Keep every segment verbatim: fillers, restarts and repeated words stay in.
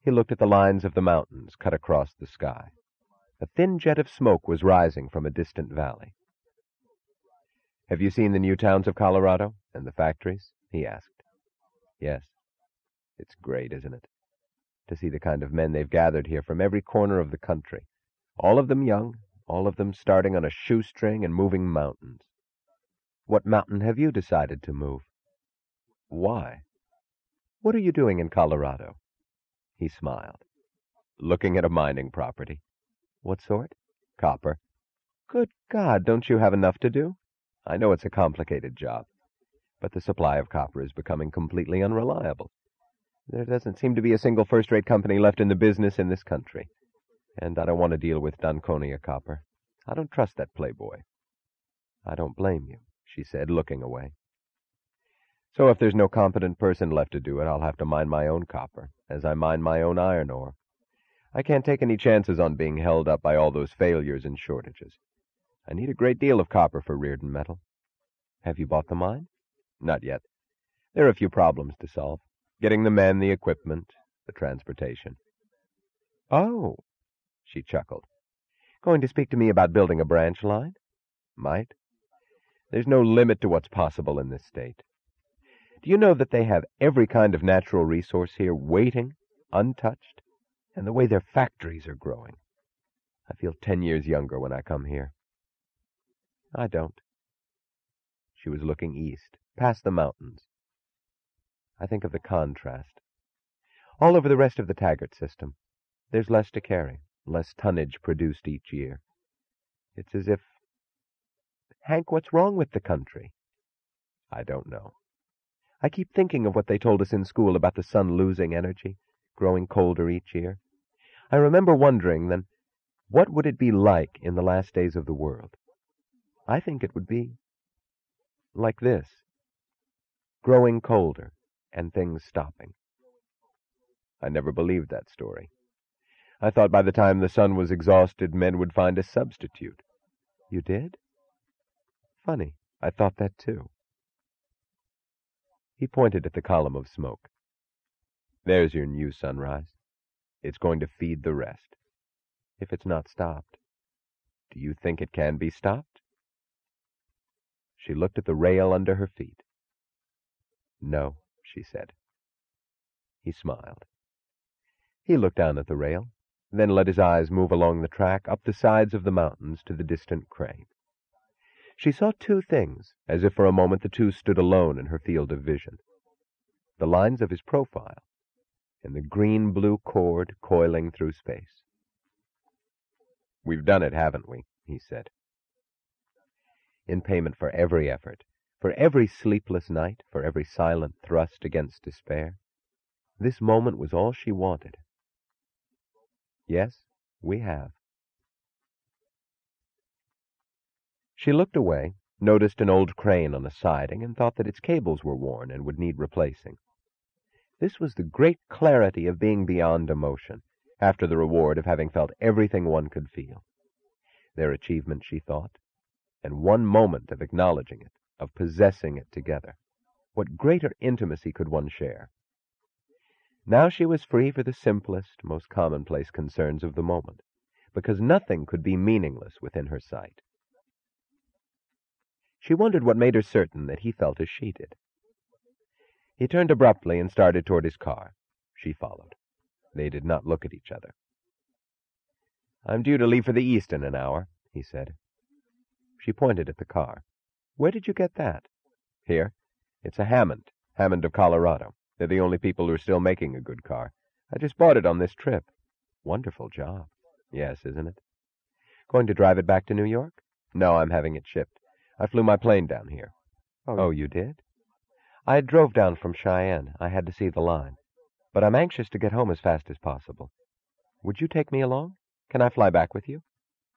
He looked at the lines of the mountains cut across the sky. A thin jet of smoke was rising from a distant valley. "Have you seen the new towns of Colorado and the factories?" he asked. "Yes. It's great, isn't it? To see the kind of men they've gathered here from every corner of the country. All of them young, all of them starting on a shoestring and moving mountains." "What mountain have you decided to move?" "Why?" "What are you doing in Colorado?" He smiled. "Looking at a mining property." "What sort?" "Copper." "Good God, don't you have enough to do?" "I know it's a complicated job, but the supply of copper is becoming completely unreliable. There doesn't seem to be a single first-rate company left in the business in this country. And I don't want to deal with Donconia Copper. I don't trust that playboy." "I don't blame you," she said, looking away. "So if there's no competent person left to do it, I'll have to mine my own copper, as I mine my own iron ore. I can't take any chances on being held up by all those failures and shortages. I need a great deal of copper for Reardon Metal." "Have you bought the mine?" "Not yet. There are a few problems to solve. Getting the men, the equipment, the transportation." "Oh," she chuckled. "Going to speak to me about building a branch line?" "Might. There's no limit to what's possible in this state. Do you know that they have every kind of natural resource here waiting, untouched? And the way their factories are growing. I feel ten years younger when I come here." "I don't." She was looking east, past the mountains. "I think of the contrast. All over the rest of the Taggart system, there's less to carry, less tonnage produced each year. It's as if... Hank, what's wrong with the country?" "I don't know. I keep thinking of what they told us in school about the sun losing energy, growing colder each year. I remember wondering then, what would it be like in the last days of the world? I think it would be like this, growing colder and things stopping." I never believed that story. I thought by the time the sun was exhausted, men would find a substitute." "You did? Funny, I thought that too." He pointed at the column of smoke. "There's your new sunrise. It's going to feed the rest. If it's not stopped." "Do you think it can be stopped?" She looked at the rail under her feet. "No," she said. He smiled. He looked down at the rail, then let his eyes move along the track up the sides of the mountains to the distant crane. She saw two things, as if for a moment the two stood alone in her field of vision. The lines of his profile, and the green-blue cord coiling through space. "We've done it, haven't we?" he said. In payment for every effort, for every sleepless night, for every silent thrust against despair, this moment was all she wanted. "Yes, we have." She looked away, noticed an old crane on a siding, and thought that its cables were worn and would need replacing. This was the great clarity of being beyond emotion, after the reward of having felt everything one could feel. Their achievement, she thought, and one moment of acknowledging it, of possessing it together. What greater intimacy could one share? Now she was free for the simplest, most commonplace concerns of the moment, because nothing could be meaningless within her sight. She wondered what made her certain that he felt as she did. He turned abruptly and started toward his car. She followed. They did not look at each other. "I'm due to leave for the East in an hour," he said. She pointed at the car. "Where did you get that?" "Here. It's a Hammond, Hammond of Colorado. They're the only people who are still making a good car. I just bought it on this trip." "Wonderful job." "Yes, isn't it?" "Going to drive it back to New York?" "No, I'm having it shipped. I flew my plane down here." "Oh, you did?" "I drove down from Cheyenne. I had to see the line. But I'm anxious to get home as fast as possible. Would you take me along? Can I fly back with you?"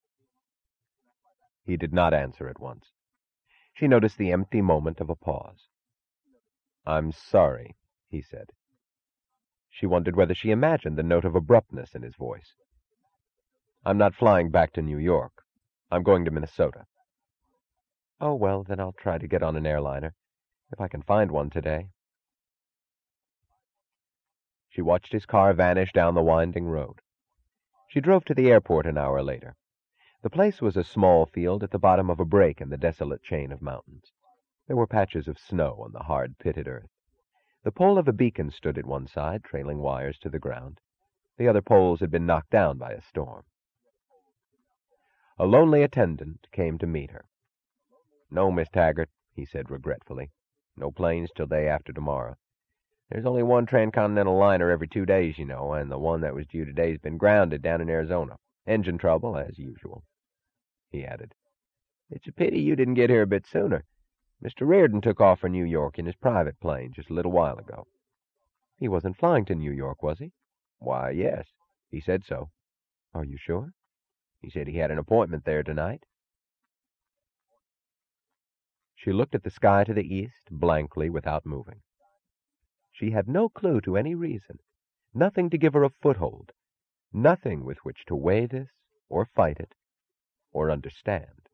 He did not answer at once. She noticed the empty moment of a pause. "I'm sorry," he said. She wondered whether she imagined the note of abruptness in his voice. "I'm not flying back to New York. I'm going to Minnesota." "Oh, well, then I'll try to get on an airliner, if I can find one today." She watched his car vanish down the winding road. She drove to the airport an hour later. The place was a small field at the bottom of a break in the desolate chain of mountains. There were patches of snow on the hard, pitted earth. The pole of a beacon stood at one side, trailing wires to the ground. The other poles had been knocked down by a storm. A lonely attendant came to meet her. "No, Miss Taggart," he said regretfully. "No planes till day after tomorrow. There's only one transcontinental liner every two days, you know, and the one that was due today's been grounded down in Arizona. Engine trouble, as usual." He added, "It's a pity you didn't get here a bit sooner. Mister Reardon took off for New York in his private plane just a little while ago." "He wasn't flying to New York, was he?" "Why, yes. He said so." "Are you sure?" "He said he had an appointment there tonight." She looked at the sky to the east, blankly, without moving. She had no clue to any reason, nothing to give her a foothold, nothing with which to weigh this, or fight it, or understand.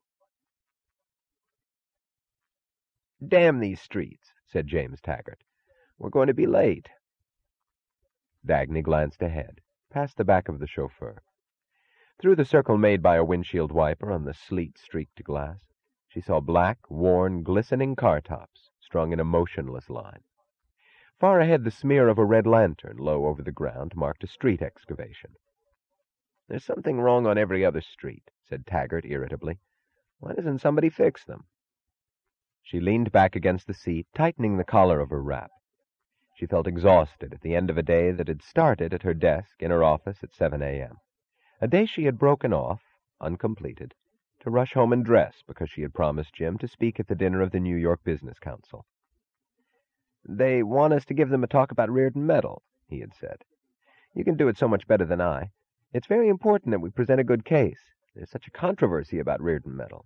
"Damn these streets," said James Taggart. "We're going to be late." Dagny glanced ahead, past the back of the chauffeur. Through the circle made by a windshield wiper on the sleet-streaked glass, she saw black, worn, glistening car tops strung in a motionless line. Far ahead, the smear of a red lantern low over the ground marked a street excavation. "There's something wrong on every other street," said Taggart irritably. "Why doesn't somebody fix them?" She leaned back against the seat, tightening the collar of her wrap. She felt exhausted at the end of a day that had started at her desk in her office at seven a.m., a day she had broken off, uncompleted, to rush home and dress because she had promised Jim to speak at the dinner of the New York Business Council. "They want us to give them a talk about Reardon Metal," he had said. "You can do it so much better than I. It's very important that we present a good case. There's such a controversy about Reardon Metal."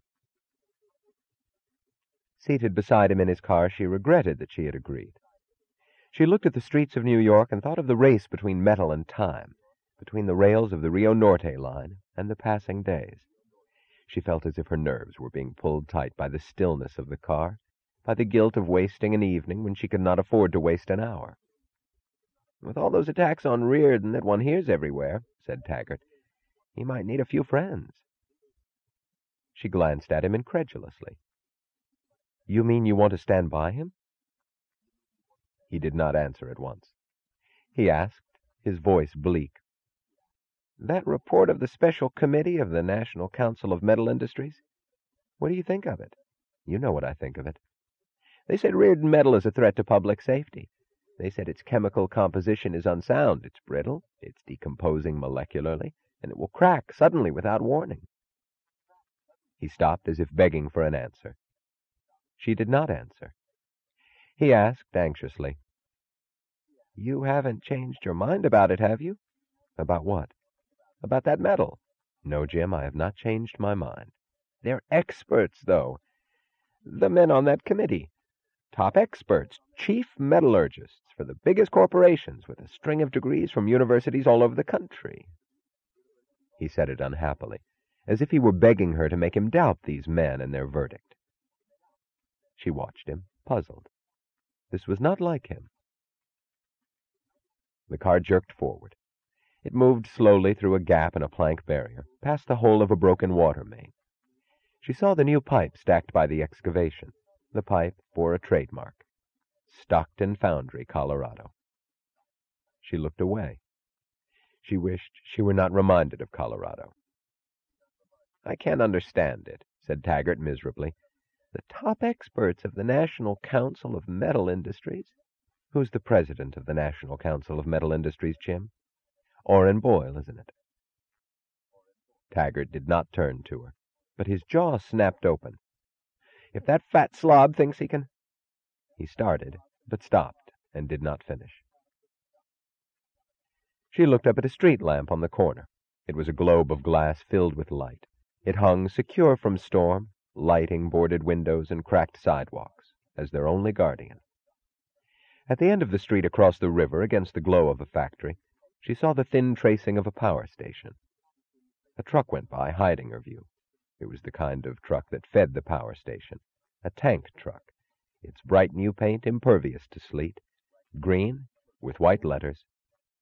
Seated beside him in his car, she regretted that she had agreed. She looked at the streets of New York and thought of the race between metal and time, between the rails of the Rio Norte line and the passing days. She felt as if her nerves were being pulled tight by the stillness of the car, by the guilt of wasting an evening when she could not afford to waste an hour. "With all those attacks on Reardon that one hears everywhere," said Taggart, "he might need a few friends." She glanced at him incredulously. "You mean you want to stand by him?" He did not answer at once. He asked, his voice bleak, "That report of the Special Committee of the National Council of Metal Industries, what do you think of it?" "You know what I think of it." "They said Reardon Metal is a threat to public safety. They said its chemical composition is unsound. It's brittle, it's decomposing molecularly, and it will crack suddenly without warning." He stopped as if begging for an answer. She did not answer. He asked anxiously, "You haven't changed your mind about it, have you?" "About what?" "About that metal." "No, Jim, I have not changed my mind." "They're experts, though. The men on that committee. Top experts, chief metallurgists for the biggest corporations with a string of degrees from universities all over the country." He said it unhappily, as if he were begging her to make him doubt these men and their verdict. She watched him, puzzled. This was not like him. The car jerked forward. It moved slowly through a gap in a plank barrier, past the hole of a broken water main. She saw the new pipe stacked by the excavation. The pipe bore a trademark, Stockton Foundry, Colorado. She looked away. She wished she were not reminded of Colorado. "I can't understand it," said Taggart miserably. "The top experts of the National Council of Metal Industries." "Who's the president of the National Council of Metal Industries, Jim?" "Orrin Boyle, isn't it?" Taggart did not turn to her, but his jaw snapped open. "If that fat slob thinks he can—" He started, but stopped and did not finish. She looked up at a street lamp on the corner. It was a globe of glass filled with light. It hung secure from storm, lighting boarded windows and cracked sidewalks, as their only guardian. At the end of the street across the river, against the glow of a factory, she saw the thin tracing of a power station. A truck went by, hiding her view. It was the kind of truck that fed the power station, a tank truck, its bright new paint impervious to sleet, green, with white letters,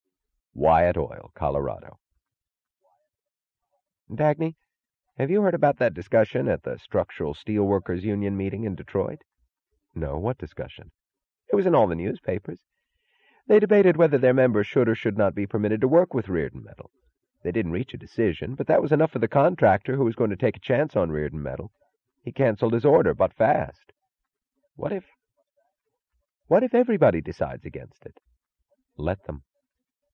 Wyatt Oil, Colorado. Dagny, have you heard about that discussion at the Structural Steelworkers Union meeting in Detroit? No, what discussion? It was in all the newspapers. They debated whether their members should or should not be permitted to work with Reardon Metal. They didn't reach a decision, but that was enough for the contractor who was going to take a chance on Reardon Metal. He canceled his order, but fast. What if... What if everybody decides against it? Let them.